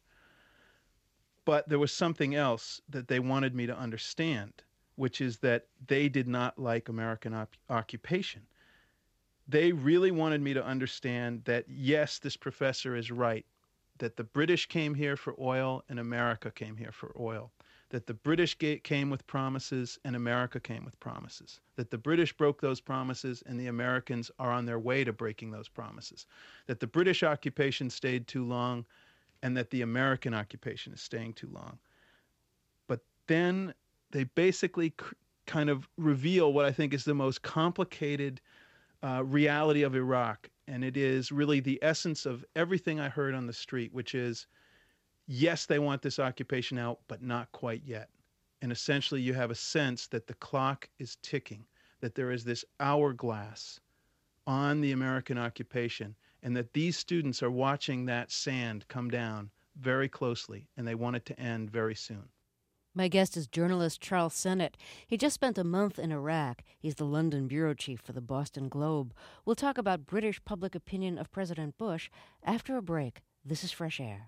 Speaker 10: But there was something else that they wanted me to understand, which is that they did not like American occupation. They really wanted me to understand that, yes, this professor is right, that the British came here for oil and America came here for oil, that the British came with promises and America came with promises, that the British broke those promises and the Americans are on their way to breaking those promises, that the British occupation stayed too long and that the American occupation is staying too long. But then they basically kind of reveal what I think is the most complicated reality of Iraq. And it is really the essence of everything I heard on the street, which is, yes, they want this occupation out, but not quite yet. And essentially you have a sense that the clock is ticking, that there is this hourglass on the American occupation, and that these students are watching that sand come down very closely, and they want it to end very soon.
Speaker 1: My guest is journalist Charles Sennett. He just spent a month in Iraq. He's the London bureau chief for the Boston Globe. We'll talk about British public opinion of President Bush after a break. This is Fresh Air.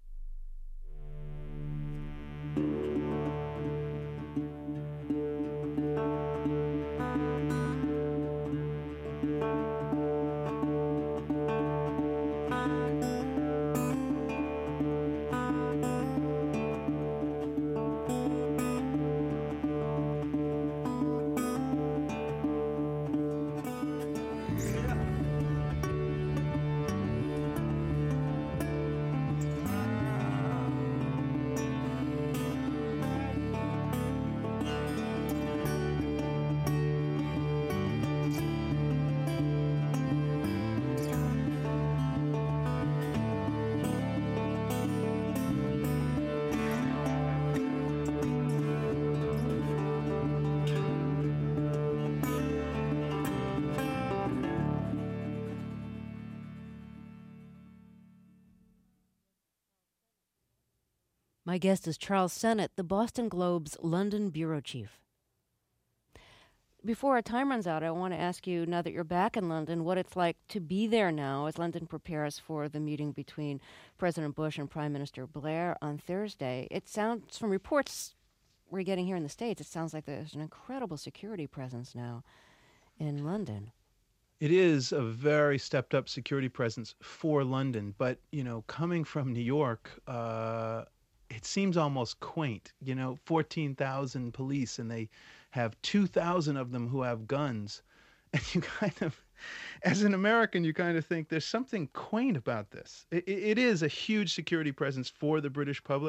Speaker 1: My guest is Charles Sennett, the Boston Globe's London bureau chief. Before our time runs out, I want to ask you, now that you're back in London, what it's like to be there now as London prepares for the meeting between President Bush and Prime Minister Blair on Thursday. It sounds, from reports we're getting here in the States, it sounds like there's an incredible security presence now in London.
Speaker 10: It is a very stepped up security presence for London, but, you know, coming from New York, it seems almost quaint, 14,000 police, and they have 2,000 of them who have guns. And you kind of, as an American, you kind of think there's something quaint about this. It is a huge security presence for the British public,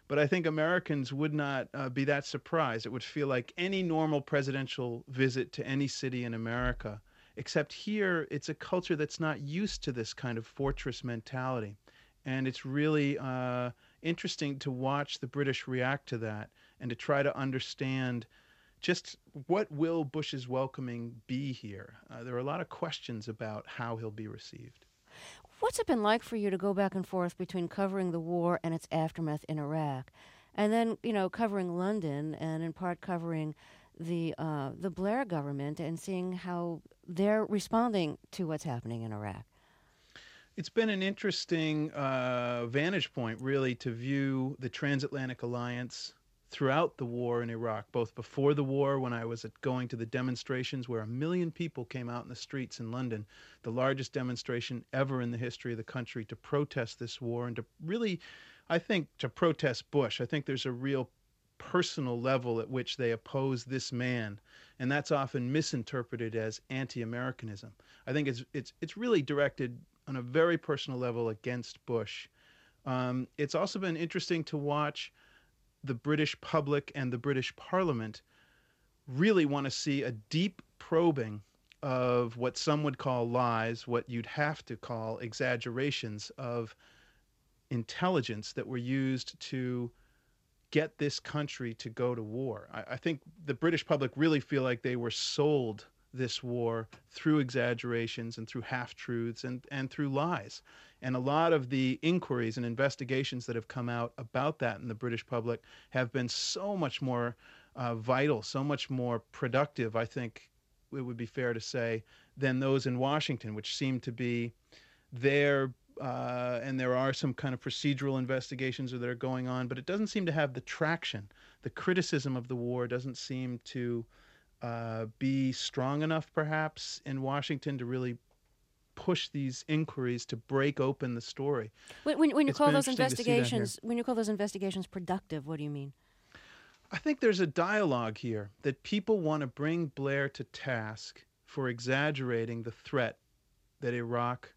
Speaker 10: But I think Americans would not be that surprised. It would feel like any normal presidential visit to any city in America, except here it's a culture that's not used to this kind of fortress mentality. And it's really interesting to watch the British react to that and to try to understand just what will Bush's welcoming be here. There are a lot of questions about how he'll be received.
Speaker 1: What's it been like for you to go back and forth between covering the war and its aftermath in Iraq, and then, covering London and in part covering the Blair government and seeing how they're responding to what's happening in Iraq?
Speaker 10: It's been an interesting vantage point, really, to view the transatlantic alliance throughout the war in Iraq, both before the war, when I was going to the demonstrations where 1 million people came out in the streets in London, the largest demonstration ever in the history of the country to protest this war and to really, I think, to protest Bush. I think there's a real personal level at which they oppose this man, and that's often misinterpreted as anti-Americanism. I think it's really directed on a very personal level against Bush. It's also been interesting to watch the British public and the British Parliament really want to see a deep probing of what some would call lies, what you'd have to call exaggerations of intelligence that were used to get this country to go to war. I think the British public really feel like they were sold this war through exaggerations and through half-truths and through lies. And a lot of the inquiries and investigations that have come out about that in the British public have been so much more vital, so much more productive, I think it would be fair to say, than those in Washington, which seem to be there, and there are some kind of procedural investigations that are going on, but it doesn't seem to have the traction. The criticism of the war doesn't seem to be strong enough, perhaps, in Washington to really push these inquiries to break open the story.
Speaker 1: When you call those investigations, productive, what do you mean?
Speaker 10: I think there's a dialogue here that people want to bring Blair to task for exaggerating the threat that Iraq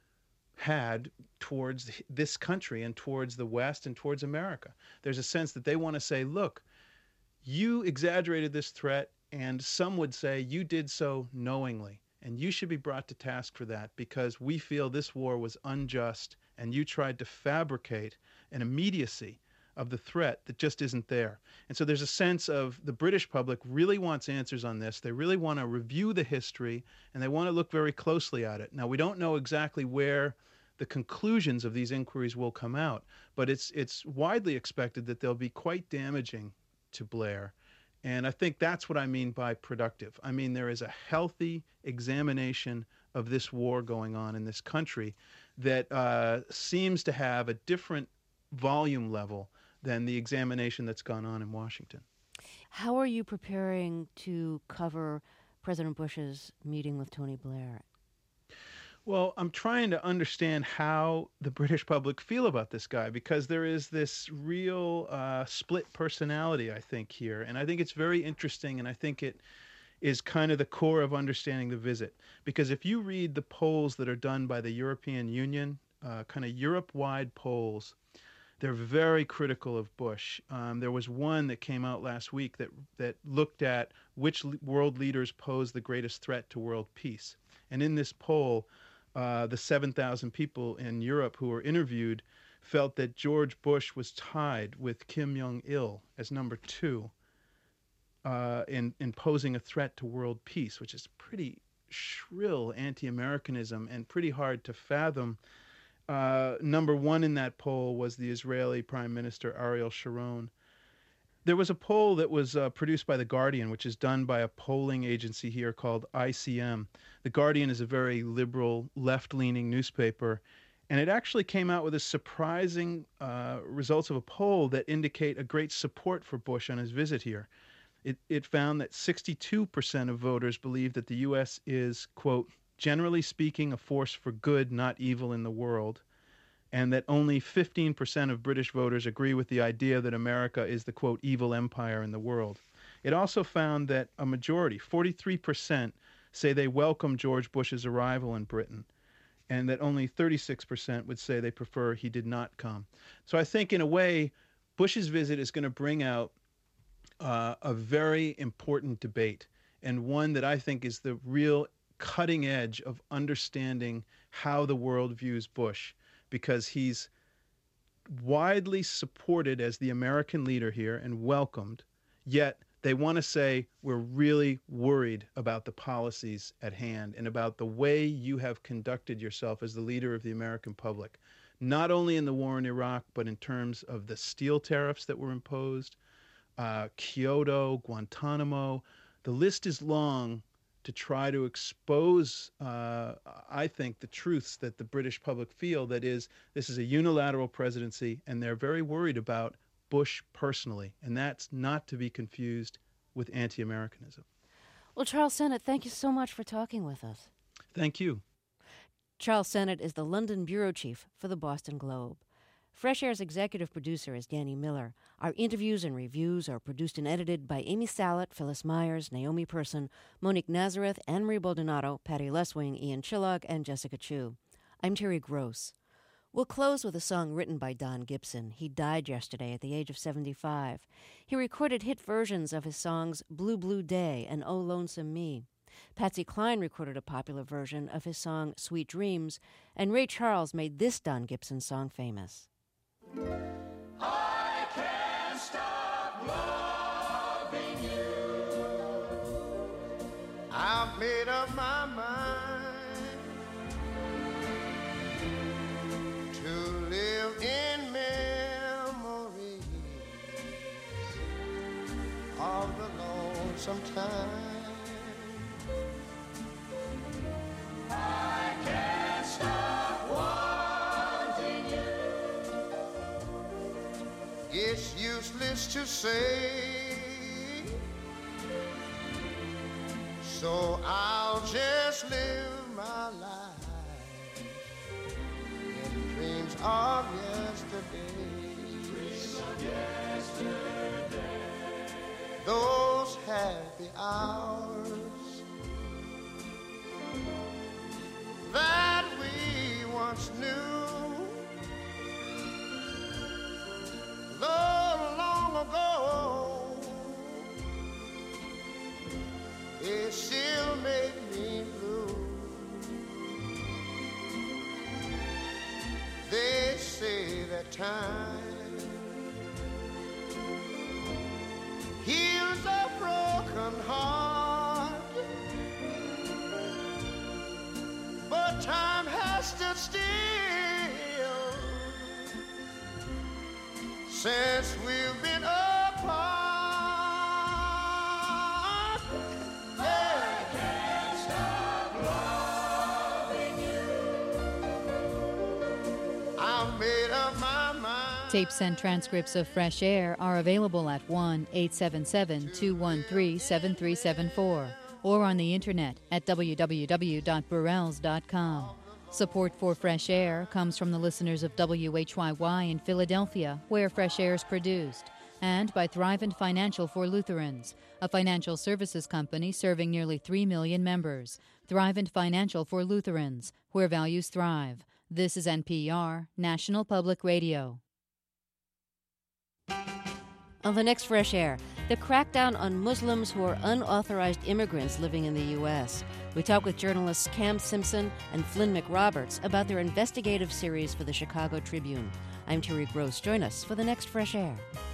Speaker 10: had towards this country and towards the West and towards America. There's a sense that they want to say, look, you exaggerated this threat, and some would say you did so knowingly, and you should be brought to task for that because we feel this war was unjust and you tried to fabricate an immediacy of the threat that just isn't there. And so there's a sense of the British public really wants answers on this. They really want to review the history, and they want to look very closely at it. Now, we don't know exactly where the conclusions of these inquiries will come out, but it's widely expected that they'll be quite damaging to Blair. And I think that's what I mean by productive. I mean, there is a healthy examination of this war going on in this country that seems to have a different volume level than the examination that's gone on in Washington.
Speaker 1: How are you preparing to cover President Bush's meeting with Tony Blair?
Speaker 10: Well, I'm trying to understand how the British public feel about this guy, because there is this real split personality, I think, here. And I think it's very interesting, and I think it is kind of the core of understanding the visit. Because if you read the polls that are done by the European Union, kind of Europe-wide polls, they're very critical of Bush. There was one that came out last week that looked at which world leaders pose the greatest threat to world peace. And in this poll, the 7,000 people in Europe who were interviewed felt that George Bush was tied with Kim Jong-il as number 2 in posing a threat to world peace, which is pretty shrill anti-Americanism and pretty hard to fathom. Number 1 in that poll was the Israeli Prime Minister Ariel Sharon. There was a poll that was produced by The Guardian, which is done by a polling agency here called ICM. The Guardian is a very liberal, left-leaning newspaper, and it actually came out with a surprising results of a poll that indicate a great support for Bush on his visit here. It found that 62% of voters believe that the U.S. is, quote, generally speaking, a force for good, not evil in the world, and that only 15% of British voters agree with the idea that America is the, quote, evil empire in the world. It also found that a majority, 43%, say they welcome George Bush's arrival in Britain, and that only 36% would say they prefer he did not come. So I think, in a way, Bush's visit is going to bring out a very important debate, and one that I think is the real cutting edge of understanding how the world views Bush, because he's widely supported as the American leader here and welcomed, yet they want to say, we're really worried about the policies at hand and about the way you have conducted yourself as the leader of the American public, not only in the war in Iraq, but in terms of the steel tariffs that were imposed, Kyoto, Guantanamo. The list is long to try to expose, I think, the truths that the British public feel, that is, this is a unilateral presidency, and they're very worried about Bush personally, and that's not to be confused with anti-Americanism.
Speaker 1: Well, Charles Sennott, thank you so much for talking with us.
Speaker 10: Thank you.
Speaker 1: Charles Sennott is the London bureau chief for the Boston Globe. Fresh Air's executive producer is Danny Miller. Our interviews and reviews are produced and edited by Amy Salet, Phyllis Myers, Naomi Person, Monique Nazareth, Anne-Marie Baldonado, Patty Leswing, Ian Chillog, and Jessica Chu. I'm Terry Gross. We'll close with a song written by Don Gibson. He died yesterday at the age of 75. He recorded hit versions of his songs Blue Blue Day and Oh Lonesome Me. Patsy Cline recorded a popular version of his song Sweet Dreams, and Ray Charles made this Don Gibson song famous.
Speaker 12: I can't stop loving you. I've made up my mind to live in memories of the lonesome time. I can't stop wanting you. It's useless to say, so I'll just live my life in dreams of yesterday. Dreams of yesterday. Those happy hours that we once knew, though long ago, it still made me blue. They say that time heals a broken heart, but time has stood still since we've been apart. I can't stop loving you. I made up my mind.
Speaker 11: Tapes and transcripts of Fresh Air are available at 1-877-213-7374 or on the internet at www.burrells.com. Support for Fresh Air comes from the listeners of WHYY in Philadelphia, where Fresh Air is produced, and by Thrivent Financial for Lutherans, a financial services company serving nearly 3 million members. Thrivent Financial for Lutherans, where values thrive. This is NPR, National Public Radio.
Speaker 1: On the next Fresh Air, the crackdown on Muslims who are unauthorized immigrants living in the U.S. We talk with journalists Cam Simpson and Flynn McRoberts about their investigative series for the Chicago Tribune. I'm Terry Gross. Join us for the next Fresh Air.